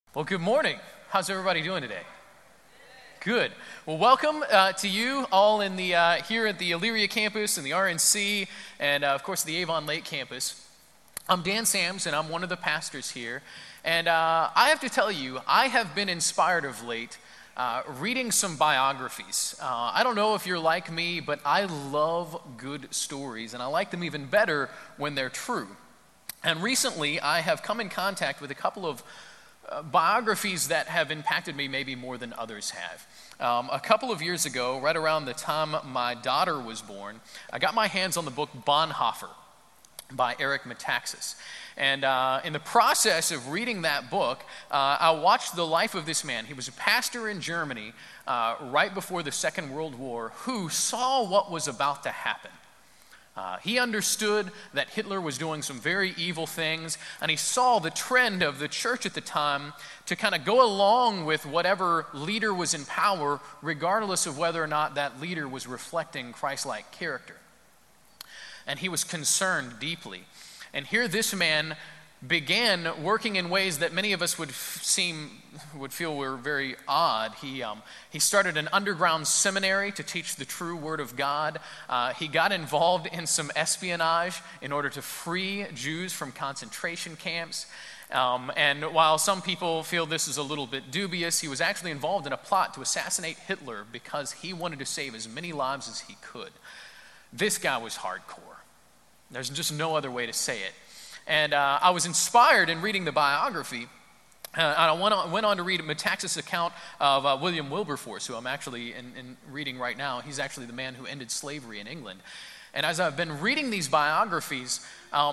Well, good morning. How's everybody doing today? Good. Well, welcome to you all in the here at the Elyria campus and the RNC, and of course the Avon Lake campus. I'm Dan Sams, and I'm one of the pastors here. And I have to tell you, I have been inspired of late reading some biographies. I don't know if you're like me, but I love good stories, and I like them even better when they're true. And recently, I have come in contact with a couple of biographies that have impacted me maybe more than others have. A couple of years ago, right around the time my daughter was born, I got my hands on the book Bonhoeffer by Eric Metaxas. And in the process of reading that book, I watched the life of this man. He was a pastor in Germany right before the Second World War who saw what was about to happen. He understood that Hitler was doing some very evil things, and he saw the trend of the church at the time to kind of go along with whatever leader was in power, regardless of whether or not that leader was reflecting Christ-like character. And he was concerned deeply. And here this man began working in ways that many of us would feel were very odd. He started an underground seminary to teach the true word of God. He got involved in some espionage in order to free Jews from concentration camps. And while some people feel this is a little bit dubious, he was actually involved in a plot to assassinate Hitler because he wanted to save as many lives as he could. This guy was hardcore. There's just no other way to say it. And I was inspired in reading the biography. And I went on to read Metaxas' account of William Wilberforce, who I'm actually in reading right now. He's actually the man who ended slavery in England. And as I've been reading these biographies,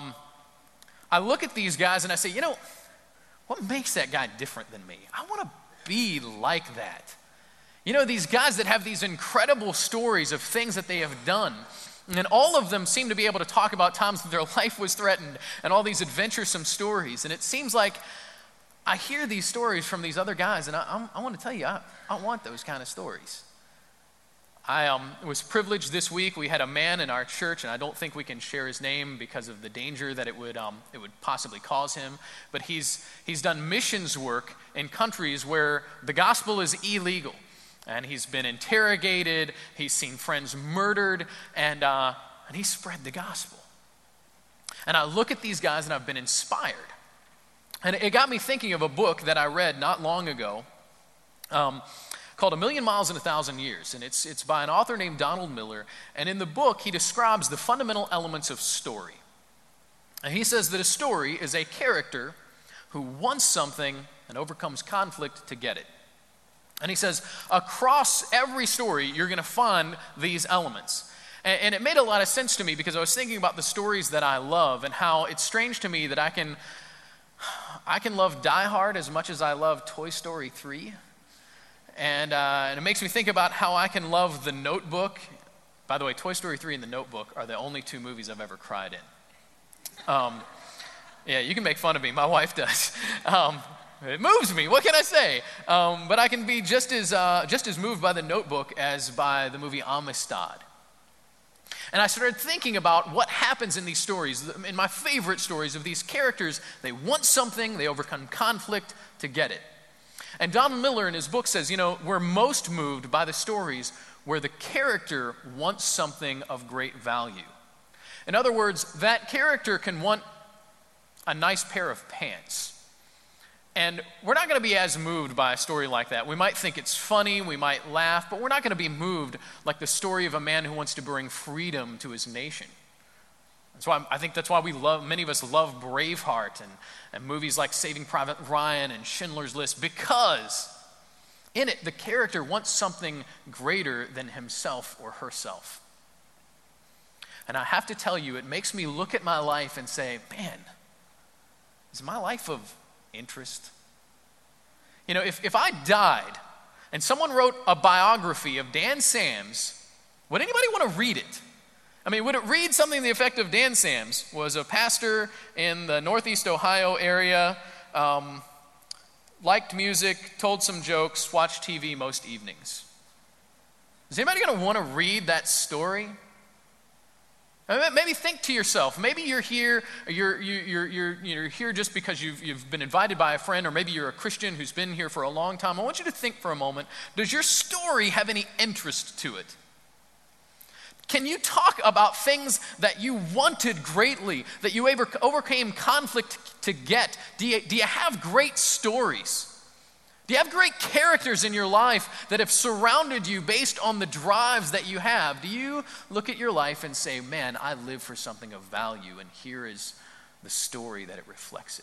I look at these guys and I say, what makes that guy different than me? I want to be like that. These guys that have these incredible stories of things that they have done. And all of them seem to be able to talk about times that their life was threatened and all these adventuresome stories. And it seems like I hear these stories from these other guys, and I want to tell you, I want those kind of stories. I was privileged this week. We had a man in our church, and I don't think we can share his name because of the danger that it would possibly cause him. But he's done missions work in countries where the gospel is illegal. And he's been interrogated, he's seen friends murdered, and he spread the gospel. And I look at these guys and I've been inspired. And it got me thinking of a book that I read not long ago called A Million Miles in a Thousand Years. And it's by an author named Donald Miller. And in the book, he describes the fundamental elements of story. And he says that a story is a character who wants something and overcomes conflict to get it. And he says, across every story, you're going to find these elements. And it made a lot of sense to me because I was thinking about the stories that I love and how it's strange to me that I can love Die Hard as much as I love Toy Story 3. And it makes me think about how I can love The Notebook. By the way, Toy Story 3 and The Notebook are the only two movies I've ever cried in. Yeah, you can make fun of me. My wife does. It moves me. What can I say? But I can be just as moved by The Notebook as by the movie Amistad. And I started thinking about what happens in these stories, in my favorite stories of these characters. They want something, they overcome conflict to get it. And Donald Miller in his book says, we're most moved by the stories where the character wants something of great value. In other words, that character can want a nice pair of pants. And we're not going to be as moved by a story like that. We might think it's funny, we might laugh, but we're not going to be moved like the story of a man who wants to bring freedom to his nation. I think that's why many of us love Braveheart and movies like Saving Private Ryan and Schindler's List, because in it, the character wants something greater than himself or herself. And I have to tell you, it makes me look at my life and say, man, is my life of interest? If I died and someone wrote a biography of Dan Sams, would anybody want to read it? Would it read something to the effect of Dan Sams was a pastor in the Northeast Ohio area, liked music, told some jokes, watched TV most evenings? Is anybody going to want to read that story? Maybe think to yourself, maybe you're here just because you've been invited by a friend, or maybe you're a Christian who's been here for a long time. I want you to think for a moment, does your story have any interest to it? Can you talk about things that you wanted greatly, that you overcame conflict to get? Do you have great stories? Do you have great characters in your life that have surrounded you based on the drives that you have? Do you look at your life and say, man, I live for something of value, and here is the story that it reflects it?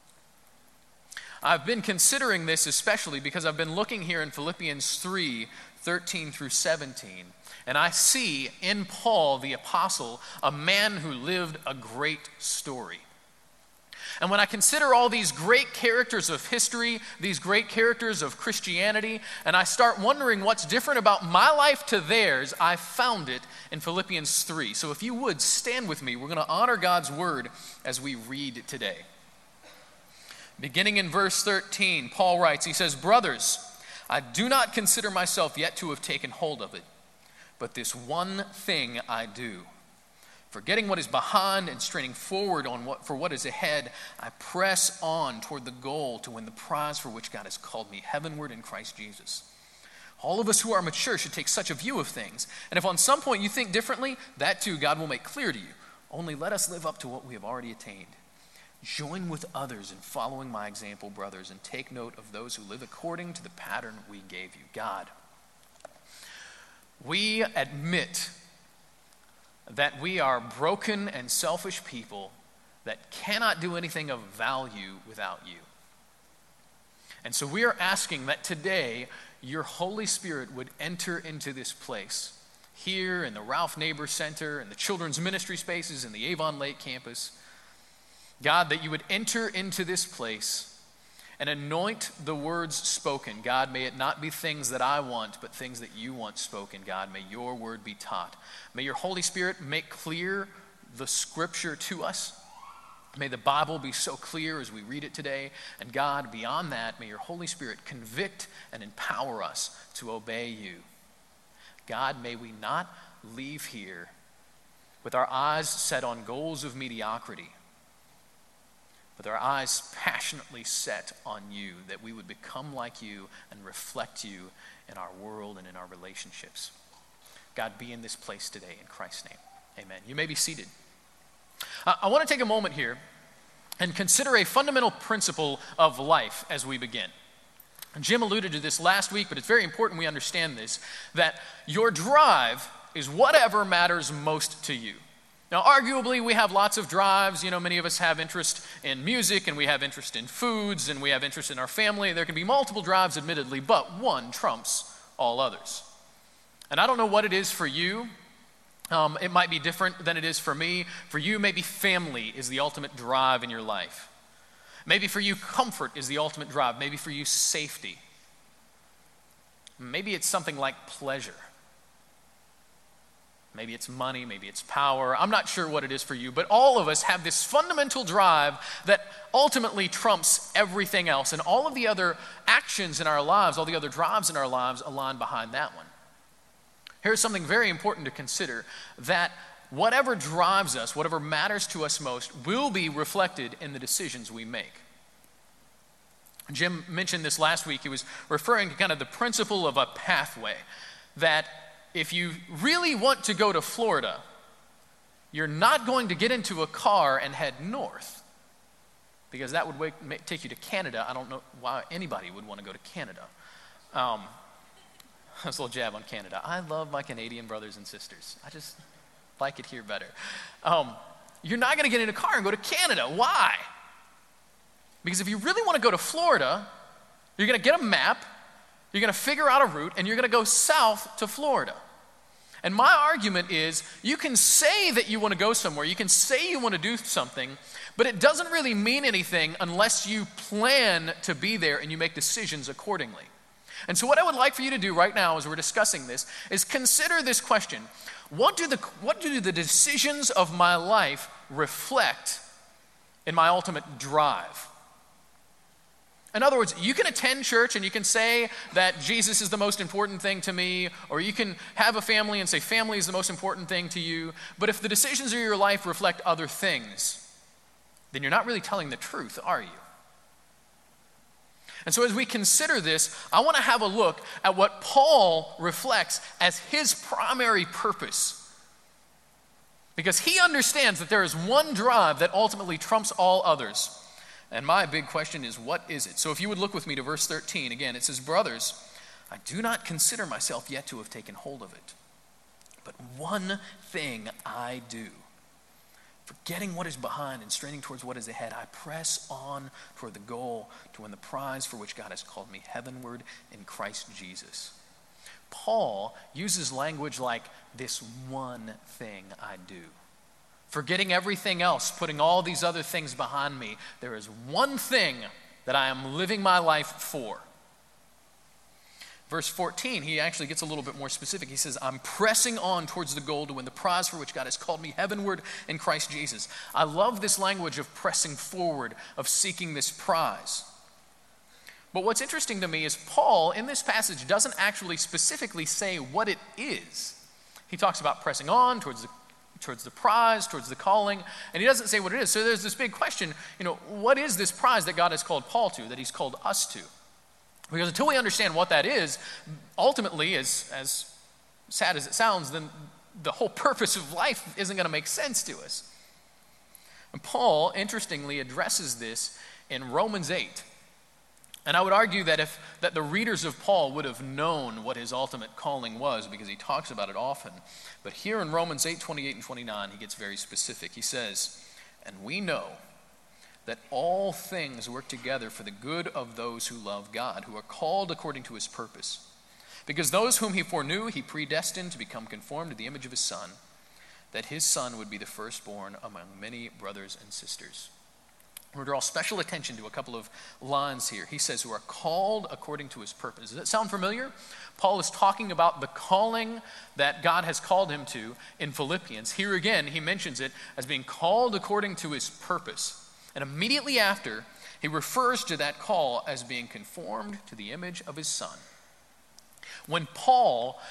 I've been considering this especially because I've been looking here in Philippians 3:13 through 17, and I see in Paul the apostle a man who lived a great story. And when I consider all these great characters of history, these great characters of Christianity, and I start wondering what's different about my life to theirs, I found it in Philippians 3. So if you would, stand with me. We're going to honor God's word as we read today. Beginning in verse 13, Paul writes, he says, "Brothers, I do not consider myself yet to have taken hold of it, but this one thing I do. Forgetting what is behind and straining forward for what is ahead, I press on toward the goal to win the prize for which God has called me heavenward in Christ Jesus. All of us who are mature should take such a view of things. And if on some point you think differently, that too God will make clear to you. Only let us live up to what we have already attained. Join with others in following my example, brothers, and take note of those who live according to the pattern we gave you." God, we admit that we are broken and selfish people that cannot do anything of value without you. And so we are asking that today your Holy Spirit would enter into this place, here in the Ralph Neighbor Center, in the children's ministry spaces, in the Avon Lake campus. God, that you would enter into this place and anoint the words spoken. God, may it not be things that I want, but things that you want spoken. God, may your word be taught. May your Holy Spirit make clear the scripture to us. May the Bible be so clear as we read it today. And God, beyond that, may your Holy Spirit convict and empower us to obey you. God, may we not leave here with our eyes set on goals of mediocrity, with our eyes passionately set on you, that we would become like you and reflect you in our world and in our relationships. God, be in this place today in Christ's name. Amen. You may be seated. I want to take a moment here and consider a fundamental principle of life as we begin. Jim alluded to this last week, but it's very important we understand this, that your drive is whatever matters most to you. Now, arguably, we have lots of drives. You know, many of us have interest in music, and we have interest in foods, and we have interest in our family. There can be multiple drives, admittedly, but one trumps all others. And I don't know what it is for you. It might be different than it is for me. For you, maybe family is the ultimate drive in your life. Maybe for you, comfort is the ultimate drive. Maybe for you, safety. Maybe it's something like pleasure. Maybe it's money, maybe it's power. I'm not sure what it is for you, but all of us have this fundamental drive that ultimately trumps everything else. And all of the other actions in our lives, all the other drives in our lives align behind that one. Here's something very important to consider, that whatever drives us, whatever matters to us most, will be reflected in the decisions we make. Jim mentioned this last week. He was referring to kind of the principle of a pathway, that if you really want to go to Florida, you're not going to get into a car and head north, because that would take you to Canada. I don't know why anybody would want to go to Canada. That's a little jab on Canada. I love my Canadian brothers and sisters. I just like it here better. You're not going to get in a car and go to Canada. Why? Because if you really want to go to Florida, you're going to get a map, you're going to figure out a route, and you're going to go south to Florida. And my argument is, you can say that you want to go somewhere, you can say you want to do something, but it doesn't really mean anything unless you plan to be there and you make decisions accordingly. And so what I would like for you to do right now as we're discussing this is consider this question. What do the decisions of my life reflect in my ultimate drive? In other words, you can attend church and you can say that Jesus is the most important thing to me, or you can have a family and say family is the most important thing to you, but if the decisions of your life reflect other things, then you're not really telling the truth, are you? And so as we consider this, I want to have a look at what Paul reflects as his primary purpose. Because he understands that there is one drive that ultimately trumps all others. And my big question is, what is it? So if you would look with me to verse 13, again, it says, "Brothers, I do not consider myself yet to have taken hold of it. But one thing I do, forgetting what is behind and straining towards what is ahead, I press on toward the goal to win the prize for which God has called me heavenward in Christ Jesus." Paul uses language like, "this one thing I do." Forgetting everything else, putting all these other things behind me, there is one thing that I am living my life for. Verse 14, he actually gets a little bit more specific. He says, "I'm pressing on towards the goal to win the prize for which God has called me heavenward in Christ Jesus." I love this language of pressing forward, of seeking this prize. But what's interesting to me is Paul, in this passage, doesn't actually specifically say what it is. He talks about pressing on towards the prize, towards the calling, and he doesn't say what it is. So there's this big question, what is this prize that God has called Paul to, that he's called us to? Because until we understand what that is, ultimately, as sad as it sounds, then the whole purpose of life isn't going to make sense to us. And Paul, interestingly, addresses this in Romans 8. And I would argue that that the readers of Paul would have known what his ultimate calling was, because he talks about it often. But here in Romans 8, 28 and 29, he gets very specific. He says, "And we know that all things work together for the good of those who love God, who are called according to his purpose. Because those whom he foreknew, he predestined to become conformed to the image of his Son, that his Son would be the firstborn among many brothers and sisters." We'll draw special attention to a couple of lines here. He says, "who are called according to his purpose." Does that sound familiar? Paul is talking about the calling that God has called him to in Philippians. Here again, he mentions it as being called according to his purpose. And immediately after, he refers to that call as being conformed to the image of his Son. When Paul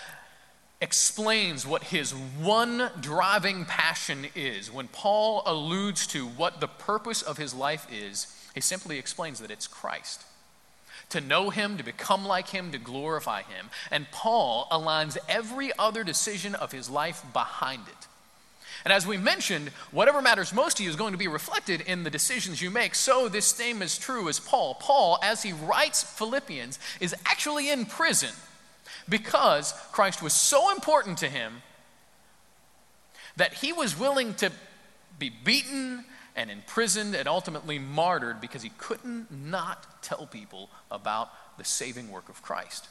explains what his one driving passion is, when Paul alludes to what the purpose of his life is, he simply explains that it's Christ. To know him, to become like him, to glorify him. And Paul aligns every other decision of his life behind it. And as we mentioned, whatever matters most to you is going to be reflected in the decisions you make. So this same is true as Paul. Paul, as he writes Philippians, is actually in prison because Christ was so important to him that he was willing to be beaten and imprisoned and ultimately martyred because he couldn't not tell people about the saving work of Christ.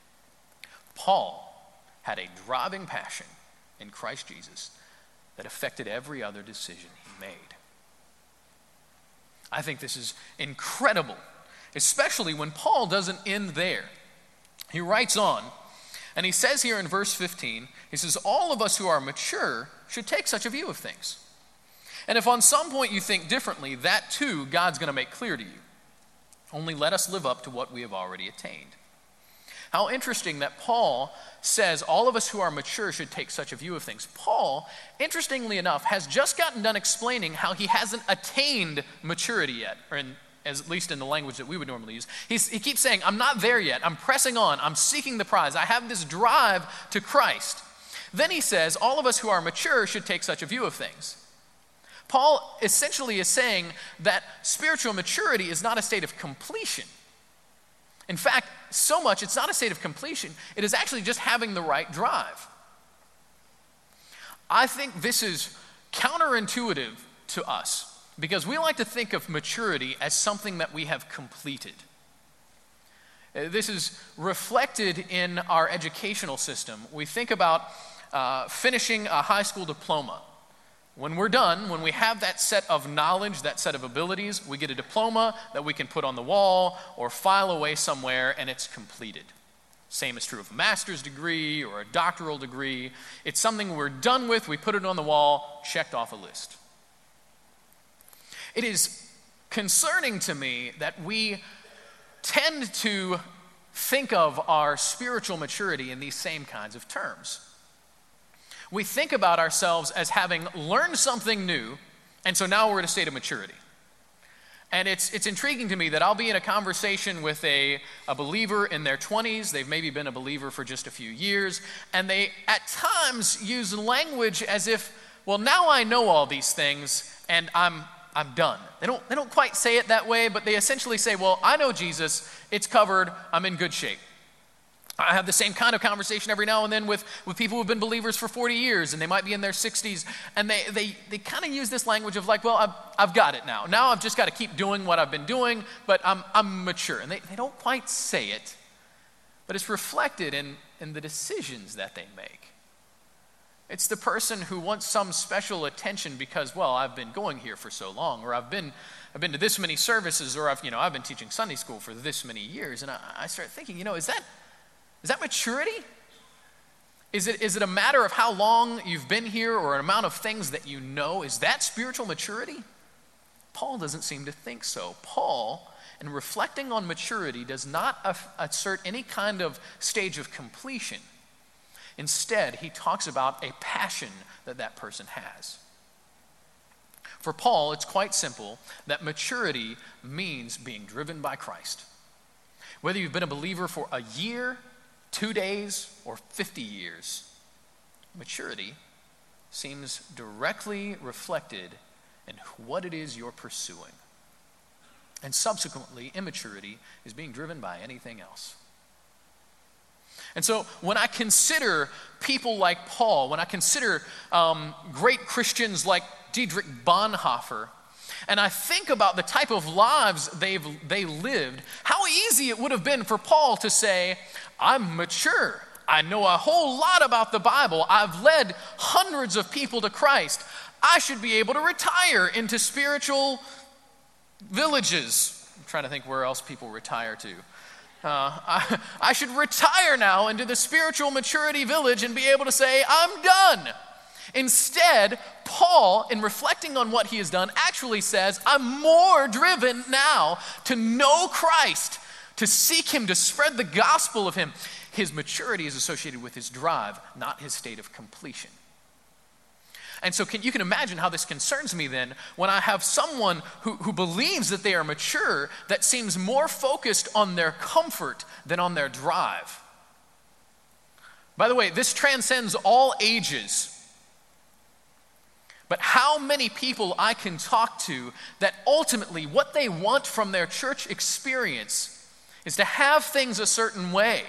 Paul had a driving passion in Christ Jesus that affected every other decision he made. I think this is incredible, especially when Paul doesn't end there. He writes on, and he says here in verse 15, he says, "all of us who are mature should take such a view of things. And if on some point you think differently, that too God's going to make clear to you. Only let us live up to what we have already attained." How interesting that Paul says all of us who are mature should take such a view of things. Paul, interestingly enough, has just gotten done explaining how he hasn't attained maturity yet, or at least in the language that we would normally use. He keeps saying, "I'm not there yet. I'm pressing on. I'm seeking the prize. I have this drive to Christ." Then he says, all of us who are mature should take such a view of things. Paul essentially is saying that spiritual maturity is not a state of completion. In fact, so much it's not a state of completion. It is actually just having the right drive. I think this is counterintuitive to us because we like to think of maturity as something that we have completed. This is reflected in our educational system. We think about finishing a high school diploma. When we're done, when we have that set of knowledge, that set of abilities, we get a diploma that we can put on the wall or file away somewhere, and it's completed. Same is true of a master's degree or a doctoral degree. It's something we're done with, we put it on the wall, checked off a list. It is concerning to me that we tend to think of our spiritual maturity in these same kinds of terms. We think about ourselves as having learned something new, and so now we're at a state of maturity. And it's intriguing to me that I'll be in a conversation with a believer in their 20s. They've maybe been a believer for just a few years, and they at times use language as if, well, now I know all these things, and I'm done. They don't quite say it that way, but they essentially say, well, I know Jesus, it's covered, I'm in good shape. I have the same kind of conversation every now and then with people who've been believers for 40 years, and they might be in their 60s, and they kind of use this language of like, well, I've got it now. Now I've just got to keep doing what I've been doing, but I'm mature. And they don't quite say it, but it's reflected in the decisions that they make. It's the person who wants some special attention because, well, I've been going here for so long, or I've been to this many services, or I've been teaching Sunday school for this many years, and I start thinking, is that maturity? Is it a matter of how long you've been here or an amount of things that you know? Is that spiritual maturity? Paul doesn't seem to think so. Paul, in reflecting on maturity, does not assert any kind of stage of completion. Instead, he talks about a passion that person has. For Paul, it's quite simple that maturity means being driven by Christ. Whether you've been a believer for a year, 2 days, or 50 years, maturity seems directly reflected in what it is you're pursuing. And subsequently, immaturity is being driven by anything else. And so when I consider people like Paul, when I consider great Christians like Dietrich Bonhoeffer, and I think about the type of lives they lived, how easy it would have been for Paul to say, I'm mature. I know a whole lot about the Bible. I've led hundreds of people to Christ. I should be able to retire into spiritual villages. I'm trying to think where else people retire to. I should retire now into the spiritual maturity village and be able to say, I'm done. Instead, Paul, in reflecting on what he has done, actually says, I'm more driven now to know Christ, to seek him, to spread the gospel of him. His maturity is associated with his drive, not his state of completion. And so you can imagine how this concerns me then when I have someone who believes that they are mature that seems more focused on their comfort than on their drive. By the way, this transcends all ages. But how many people I can talk to that ultimately what they want from their church experience is to have things a certain way.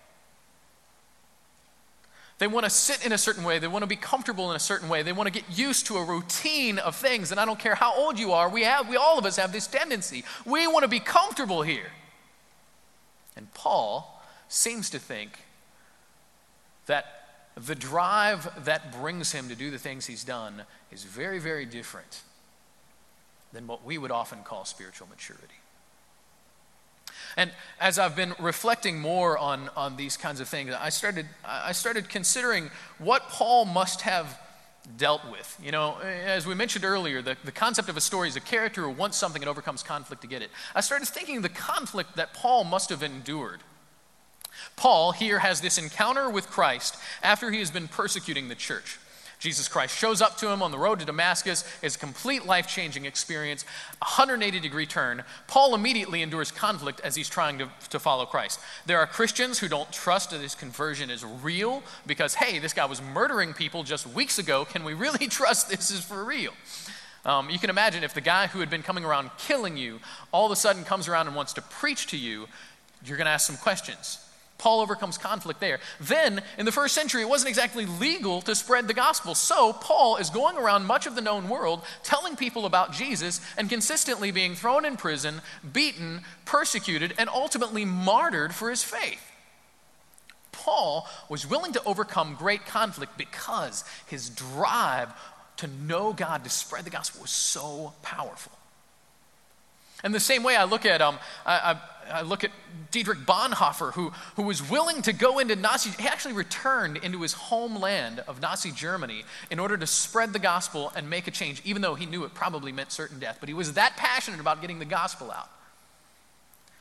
They want to sit in a certain way. They want to be comfortable in a certain way. They want to get used to a routine of things. And I don't care how old you are, we all of us have this tendency. We want to be comfortable here. And Paul seems to think that the drive that brings him to do the things he's done is very, very different than what we would often call spiritual maturity. And as I've been reflecting more on these kinds of things, I started considering what Paul must have dealt with. As we mentioned earlier, the concept of a story is a character who wants something and overcomes conflict to get it. I started thinking the conflict that Paul must have endured. Paul here has this encounter with Christ after he has been persecuting the church. Jesus Christ shows up to him on the road to Damascus. It's a complete life-changing experience, 180-degree turn. Paul immediately endures conflict as he's trying to follow Christ. There are Christians who don't trust that his conversion is real because, hey, this guy was murdering people just weeks ago. Can we really trust this is for real? You can imagine if the guy who had been coming around killing you all of a sudden comes around and wants to preach to you, you're going to ask some questions. Paul overcomes conflict there. Then, in the first century, it wasn't exactly legal to spread the gospel. So, Paul is going around much of the known world, telling people about Jesus, and consistently being thrown in prison, beaten, persecuted, and ultimately martyred for his faith. Paul was willing to overcome great conflict because his drive to know God, to spread the gospel, was so powerful. And the same way I look at Dietrich Bonhoeffer, who was willing to go into Nazi. He actually returned into his homeland of Nazi Germany in order to spread the gospel and make a change, even though he knew it probably meant certain death. But he was that passionate about getting the gospel out.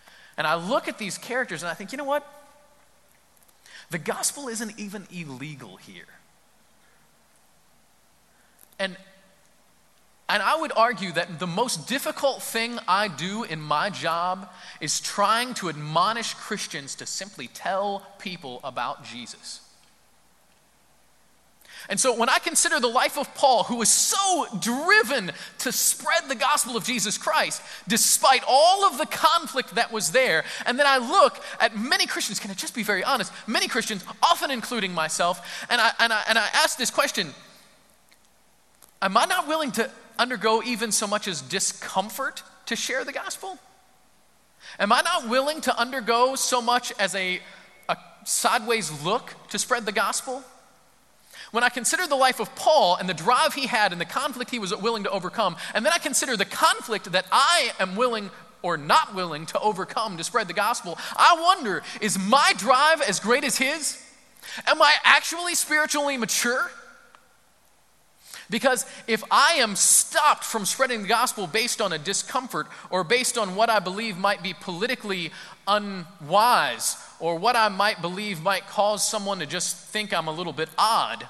And I look at these characters and I think, you know what? The gospel isn't even illegal here. And I would argue that the most difficult thing I do in my job is trying to admonish Christians to simply tell people about Jesus. And so when I consider the life of Paul, who was so driven to spread the gospel of Jesus Christ, despite all of the conflict that was there, and then I look at many Christians, can I just be very honest, many Christians, often including myself, and I ask this question, am I not willing to undergo even so much as discomfort to share the gospel? Am I not willing to undergo so much as a sideways look to spread the gospel? When I consider the life of Paul and the drive he had and the conflict he was willing to overcome, and then I consider the conflict that I am willing or not willing to overcome to spread the gospel, I wonder, is my drive as great as his? Am I actually spiritually mature? Because if I am stopped from spreading the gospel based on a discomfort or based on what I believe might be politically unwise or what I might believe might cause someone to just think I'm a little bit odd,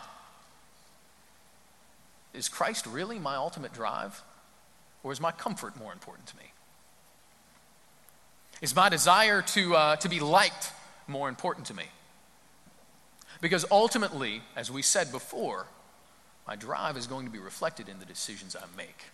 is Christ really my ultimate drive? Or is my comfort more important to me? Is my desire to be liked more important to me? Because ultimately, as we said before, my drive is going to be reflected in the decisions I make.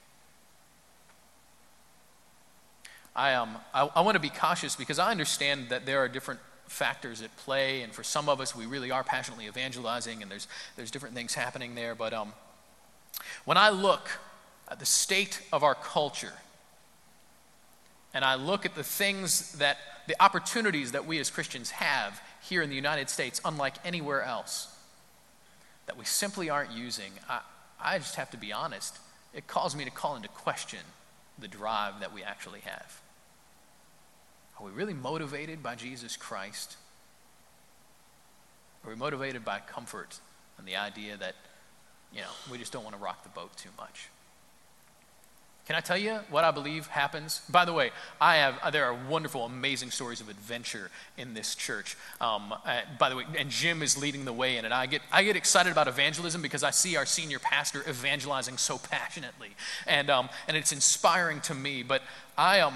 I want to be cautious because I understand that there are different factors at play, and for some of us, we really are passionately evangelizing, and there's different things happening there. But when I look at the state of our culture, and I look at the opportunities that we as Christians have here in the United States, unlike anywhere else, that we simply aren't using, I just have to be honest, it calls me to call into question the drive that we actually have. Are we really motivated by Jesus Christ? Are we motivated by comfort and the idea that, we just don't want to rock the boat too much? Can I tell you what I believe happens? By the way, there are wonderful, amazing stories of adventure in this church. By the way, and Jim is leading the way in it. I get excited about evangelism because I see our senior pastor evangelizing so passionately, and it's inspiring to me. But I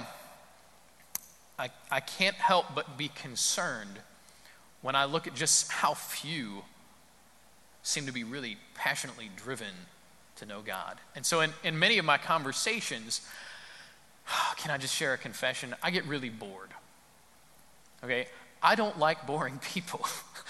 can't help but be concerned when I look at just how few seem to be really passionately driven to know God. And so in many of my conversations, can I just share a confession? I get really bored. Okay? I don't like boring people.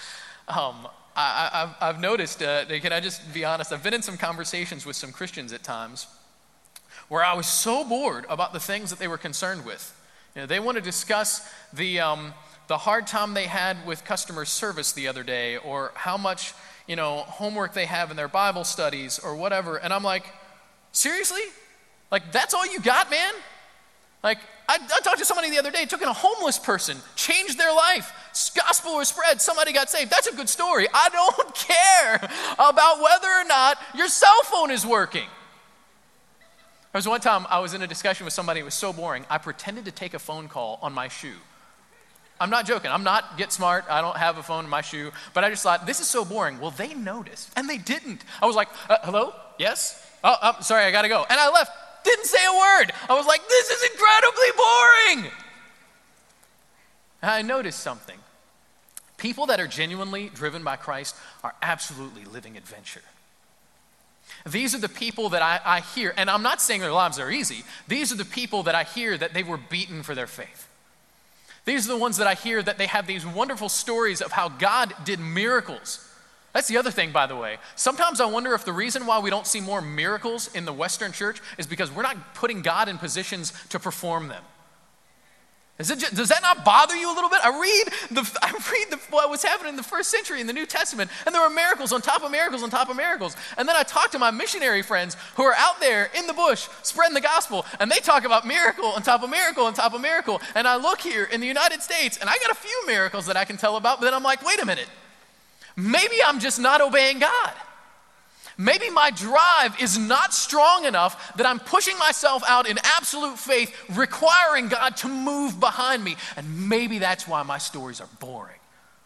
I've noticed, can I just be honest, I've been in some conversations with some Christians at times where I was so bored about the things that they were concerned with. They want to discuss the hard time they had with customer service the other day, or how much homework they have in their Bible studies or whatever. And I'm like, seriously? Like, that's all you got, man? Like, I talked to somebody the other day, took in a homeless person, changed their life, gospel was spread, somebody got saved. That's a good story. I don't care about whether or not your cell phone is working. There was one time I was in a discussion with somebody, it was so boring, I pretended to take a phone call on my shoe. I'm not joking. I'm not Get Smart. I don't have a phone in my shoe. But I just thought, this is so boring. Well, they noticed, and they didn't. I was like, hello? Yes? Oh, I'm sorry, I got to go. And I left. Didn't say a word. I was like, this is incredibly boring. And I noticed something. People that are genuinely driven by Christ are absolutely living adventure. These are the people that I hear, and I'm not saying their lives are easy. These are the people that I hear that they were beaten for their faith. These are the ones that I hear that they have these wonderful stories of how God did miracles. That's the other thing, by the way. Sometimes I wonder if the reason why we don't see more miracles in the Western church is because we're not putting God in positions to perform them. Does that not bother you a little bit? I read what was happening in the first century in the New Testament, and there were miracles on top of miracles on top of miracles. And then I talk to my missionary friends who are out there in the bush spreading the gospel, and they talk about miracle on top of miracle on top of miracle. And I look here in the United States, and I got a few miracles that I can tell about, but then I'm like, wait a minute. Maybe I'm just not obeying God. Maybe my drive is not strong enough that I'm pushing myself out in absolute faith, requiring God to move behind me. And maybe that's why my stories are boring.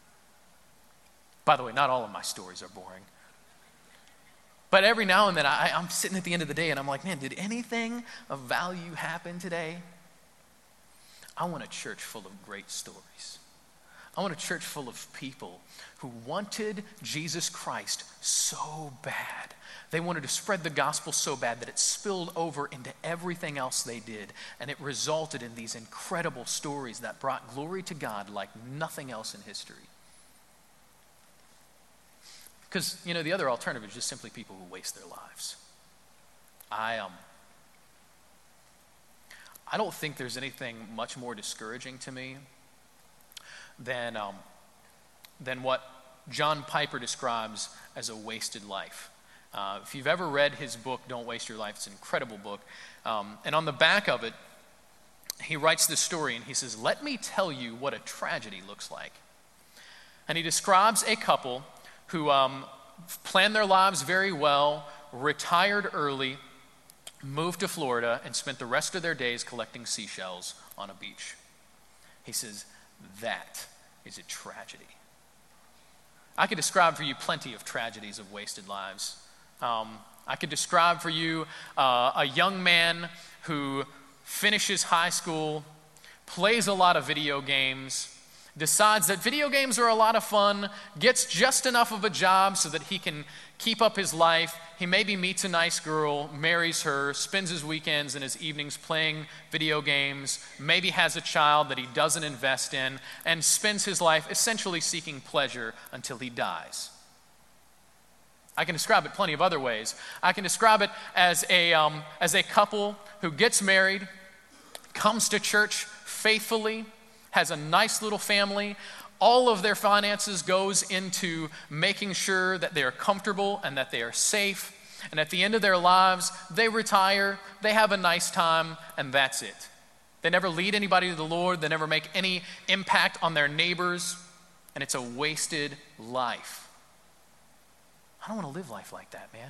By the way, not all of my stories are boring. But every now and then I'm sitting at the end of the day and I'm like, man, did anything of value happen today? I want a church full of great stories. I want a church full of people who wanted Jesus Christ so bad. They wanted to spread the gospel so bad that it spilled over into everything else they did. And it resulted in these incredible stories that brought glory to God like nothing else in history. Because, the other alternative is just simply people who waste their lives. I don't think there's anything much more discouraging to me than what John Piper describes as a wasted life. If you've ever read his book, Don't Waste Your Life, it's an incredible book. And on the back of it, he writes this story and he says, "Let me tell you what a tragedy looks like." And he describes a couple who planned their lives very well, retired early, moved to Florida, and spent the rest of their days collecting seashells on a beach. He says, that is a tragedy. I could describe for you plenty of tragedies of wasted lives. I could describe for you a young man who finishes high school, plays a lot of video games, decides that video games are a lot of fun, gets just enough of a job so that he can keep up his life. He maybe meets a nice girl, marries her, spends his weekends and his evenings playing video games, maybe has a child that he doesn't invest in, and spends his life essentially seeking pleasure until he dies. I can describe it plenty of other ways. I can describe it as a couple who gets married, comes to church faithfully, has a nice little family. All of their finances goes into making sure that they are comfortable and that they are safe. And at the end of their lives, they retire, they have a nice time, and that's it. They never lead anybody to the Lord. They never make any impact on their neighbors. And it's a wasted life. I don't want to live life like that, man.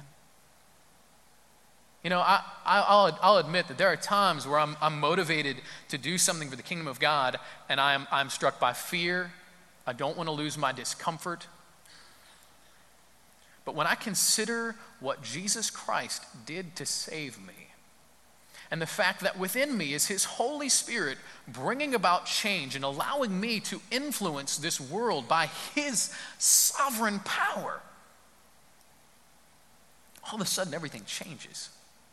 I'll admit that there are times where I'm motivated to do something for the kingdom of God, and I'm struck by fear. I don't want to lose my discomfort. But when I consider what Jesus Christ did to save me, and the fact that within me is his Holy Spirit bringing about change and allowing me to influence this world by his sovereign power, all of a sudden everything changes.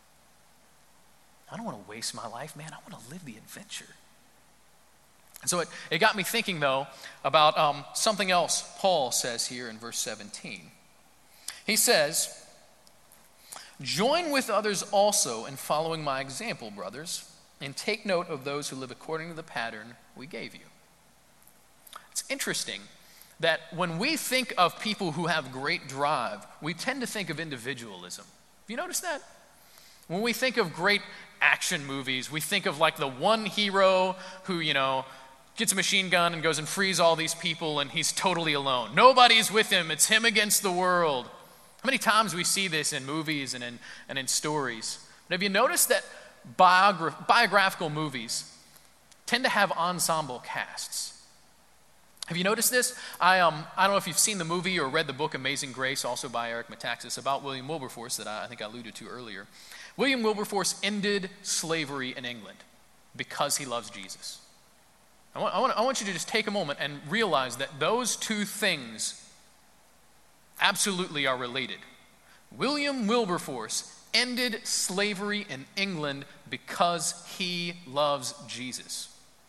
I don't want to waste my life, man. I want to live the adventure. And so it got me thinking, though, about something else Paul says here in verse 17. He says, "Join with others also in following my example, brothers, and take note of those who live according to the pattern we gave you." It's interesting that when we think of people who have great drive, we tend to think of individualism. Have you noticed that? When we think of great action movies, we think of like the one hero who, gets a machine gun and goes and frees all these people and he's totally alone. Nobody's with him. It's him against the world. How many times we see this in movies and in stories? But have you noticed that biographical movies tend to have ensemble casts? Have you noticed this? I don't know if you've seen the movie or read the book Amazing Grace, also by Eric Metaxas, about William Wilberforce that I think I alluded to earlier. William Wilberforce ended slavery in England because he loves Jesus. I want you to just take a moment and realize that those two things absolutely are related. William Wilberforce ended slavery in England because he loves Jesus.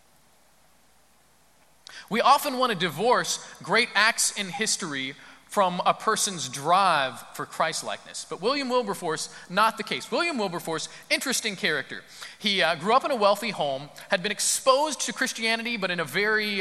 We often want to divorce great acts in history from a person's drive for Christ-likeness. But William Wilberforce, not the case. William Wilberforce, interesting character. He grew up in a wealthy home, had been exposed to Christianity, but in a very,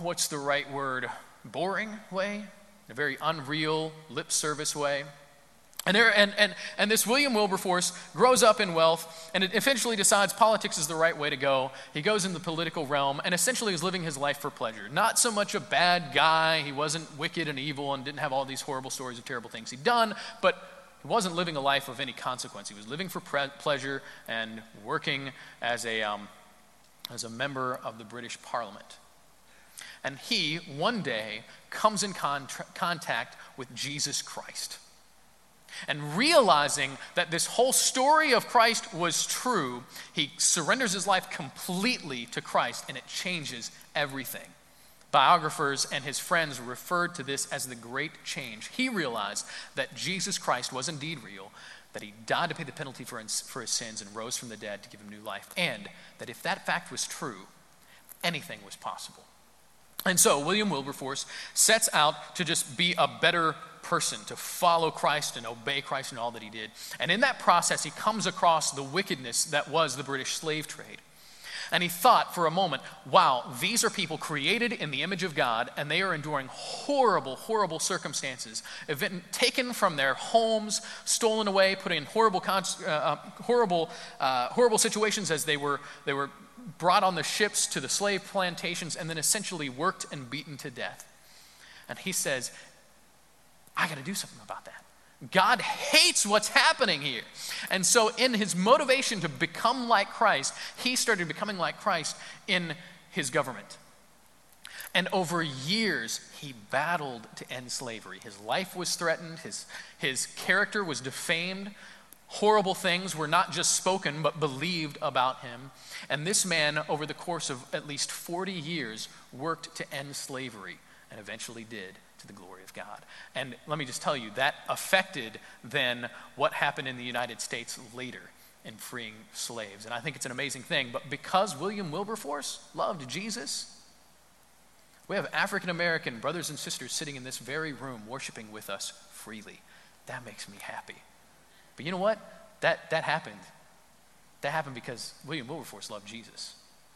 boring way, a very unreal lip service way. And this William Wilberforce grows up in wealth and eventually decides politics is the right way to go. He goes in the political realm and essentially is living his life for pleasure. Not so much a bad guy. He wasn't wicked and evil and didn't have all these horrible stories of terrible things he'd done, but he wasn't living a life of any consequence. He was living for pleasure and working as a member of the British Parliament. And he, one day, comes in contact with Jesus Christ. And realizing that this whole story of Christ was true, he surrenders his life completely to Christ, and it changes everything. Biographers and his friends referred to this as the great change. He realized that Jesus Christ was indeed real, that he died to pay the penalty for his sins and rose from the dead to give him new life, and that if that fact was true, anything was possible. And so William Wilberforce sets out to just be a better person, to follow Christ and obey Christ in all that he did. And in that process, he comes across the wickedness that was the British slave trade. And he thought for a moment, wow, these are people created in the image of God, and they are enduring horrible, horrible circumstances, taken from their homes, stolen away, put in horrible situations as they were brought on the ships to the slave plantations and then essentially worked and beaten to death. And he says, I got to do something about that. God hates what's happening here. And so in his motivation to become like Christ, he started becoming like Christ in his government. And over years, he battled to end slavery. His life was threatened. His character was defamed. Horrible things were not just spoken, but believed about him. And this man, over the course of at least 40 years, worked to end slavery and eventually did, to the glory of God. And let me just tell you, that affected then what happened in the United States later in freeing slaves. And I think it's an amazing thing. But because William Wilberforce loved Jesus, we have African American brothers and sisters sitting in this very room worshiping with us freely. That makes me happy. But you know what? That happened. That happened because William Wilberforce loved Jesus.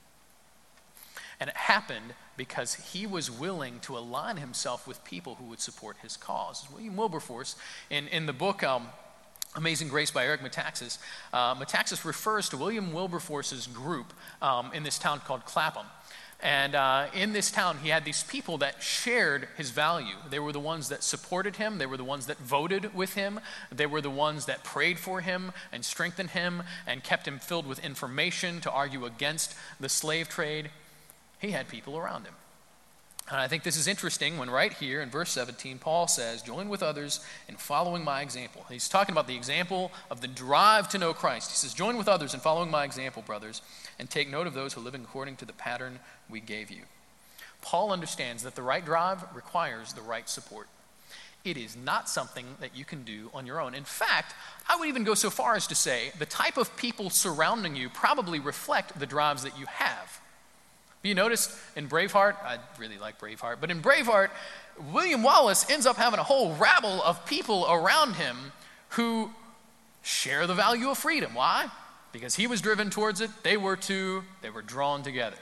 And it happened because he was willing to align himself with people who would support his cause. William Wilberforce, in the book Amazing Grace by Eric Metaxas, Metaxas refers to William Wilberforce's group in this town called Clapham. And in this town, he had these people that shared his value. They were the ones that supported him. They were the ones that voted with him. They were the ones that prayed for him and strengthened him and kept him filled with information to argue against the slave trade. He had people around him. And I think this is interesting when right here in verse 17, Paul says, join with others in following my example. He's talking about the example of the drive to know Christ. He says, join with others in following my example, brothers, and take note of those who live according to the pattern we gave you. Paul understands that the right drive requires the right support. It is not something that you can do on your own. In fact, I would even go so far as to say the type of people surrounding you probably reflect the drives that you have. You noticed in Braveheart, I really like Braveheart, but in Braveheart, William Wallace ends up having a whole rabble of people around him who share the value of freedom. Why? Because he was driven towards it, they were too, they were drawn together.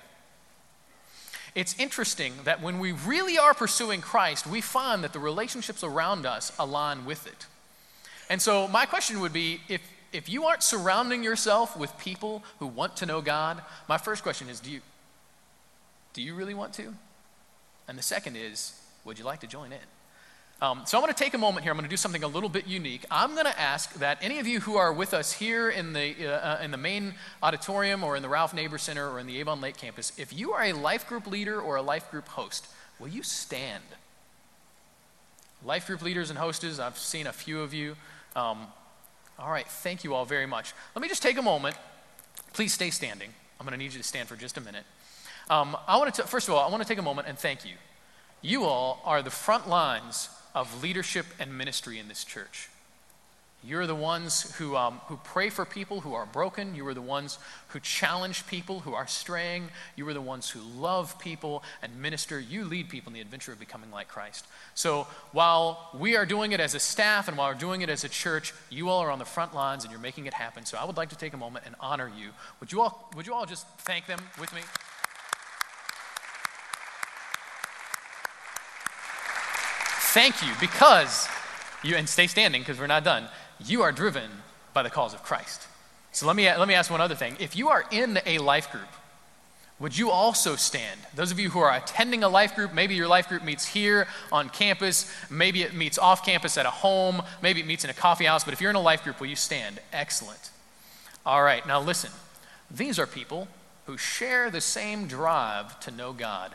It's interesting that when we really are pursuing Christ, we find that the relationships around us align with it. And so my question would be, if you aren't surrounding yourself with people who want to know God, my first question is, do you really want to? And the second is, would you like to join in? So I'm going to take a moment here. I'm going to do something a little bit unique. I'm going to ask that any of you who are with us here in the main auditorium or in the Ralph Neighbor Center or in the Avon Lake campus, if you are a life group leader or a life group host, will you stand? Life group leaders and hostess, I've seen a few of you. All right, thank you all very much. Let me just take a moment. Please stay standing. I'm going to need you to stand for just a minute. First of all, I want to take a moment and thank you. You all are the front lines of leadership and ministry in this church. You're the ones who pray for people who are broken. You are the ones who challenge people who are straying. You are the ones who love people and minister. You lead people in the adventure of becoming like Christ. So while we are doing it as a staff and while we're doing it as a church, you all are on the front lines and you're making it happen. So I would like to take a moment and honor you. Would you all just thank them with me? Thank you, because and stay standing because we're not done. You are driven by the cause of Christ. So let me ask one other thing. If you are in a life group, would you also stand? Those of you who are attending a life group, maybe your life group meets here on campus, maybe it meets off campus at a home, maybe it meets in a coffee house, but if you're in a life group, will you stand? Excellent. All right, now listen. These are people who share the same drive to know God.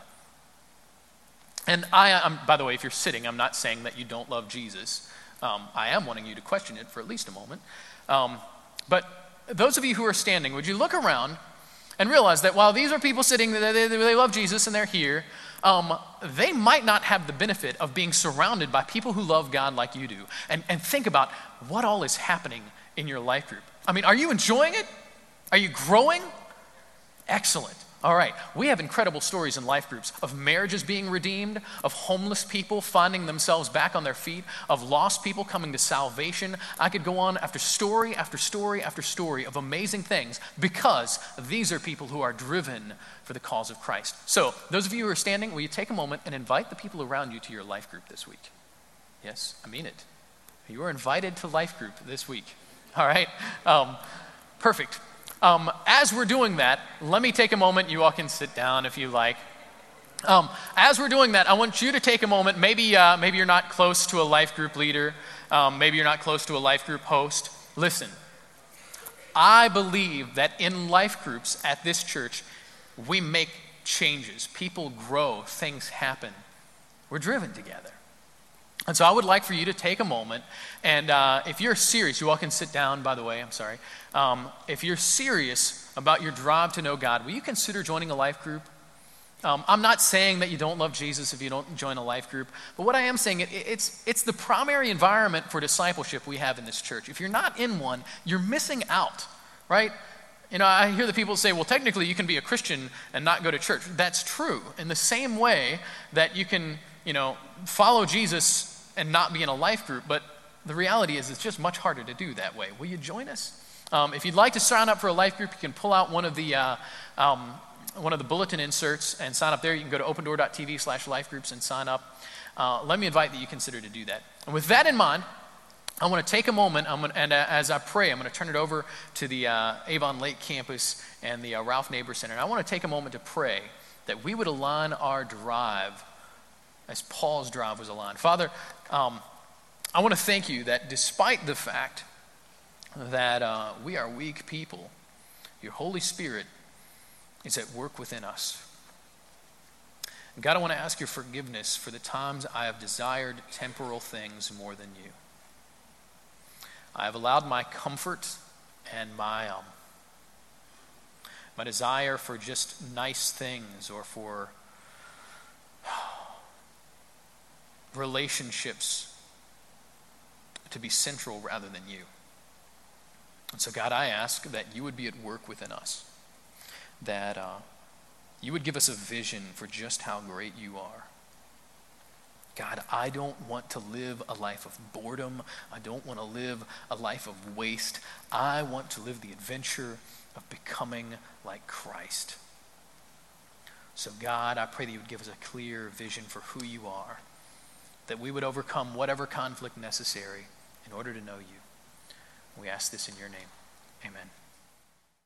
And I'm, by the way, if you're sitting, I'm not saying that you don't love Jesus. I am wanting you to question it for at least a moment. But those of you who are standing, would you look around and realize that while these are people sitting, they love Jesus and they're here, they might not have the benefit of being surrounded by people who love God like you do. And think about what all is happening in your life group. I mean, are you enjoying it? Are you growing? Excellent. All right, we have incredible stories in life groups of marriages being redeemed, of homeless people finding themselves back on their feet, of lost people coming to salvation. I could go on after story after story after story of amazing things because these are people who are driven for the cause of Christ. So, those of you who are standing, will you take a moment and invite the people around you to your life group this week? Yes, I mean it. You are invited to life group this week. All right, perfect. As we're doing that, let me take a moment. You all can sit down if you like. As we're doing that, I want you to take a moment. Maybe you're not close to a life group leader. Maybe you're not close to a life group host. Listen, I believe that in life groups at this church, we make changes. People grow. Things happen. We're driven together. And so I would like for you to take a moment, and if you're serious, you all can sit down, by the way, I'm sorry. If you're serious about your drive to know God, will you consider joining a life group? I'm not saying that you don't love Jesus if you don't join a life group, but what I am saying, it's the primary environment for discipleship we have in this church. If you're not in one, you're missing out, right? You know, I hear the people say, well, technically you can be a Christian and not go to church. That's true. In the same way that you can, follow Jesus and not be in a life group, but the reality is it's just much harder to do that way. Will you join us? If you'd like to sign up for a life group, you can pull out one of the bulletin inserts and sign up there. You can go to opendoor.tv/lifegroups and sign up. Let me invite that you consider to do that. And with that in mind, I want to take a moment, as I pray, I'm going to turn it over to the Avon Lake campus and the Ralph Neighbor Center. And I want to take a moment to pray that we would align our drive as Paul's drive was aligned. Father, I want to thank you that despite the fact that we are weak people, your Holy Spirit is at work within us. God, I want to ask your forgiveness for the times I have desired temporal things more than you. I have allowed my comfort and my desire for just nice things or for relationships to be central rather than you. And so, God, I ask that you would be at work within us, that you would give us a vision for just how great you are. God, I don't want to live a life of boredom. I don't want to live a life of waste. I want to live the adventure of becoming like Christ. So, God, I pray that you would give us a clear vision for who you are, that we would overcome whatever conflict necessary in order to know you. We ask this in your name. Amen.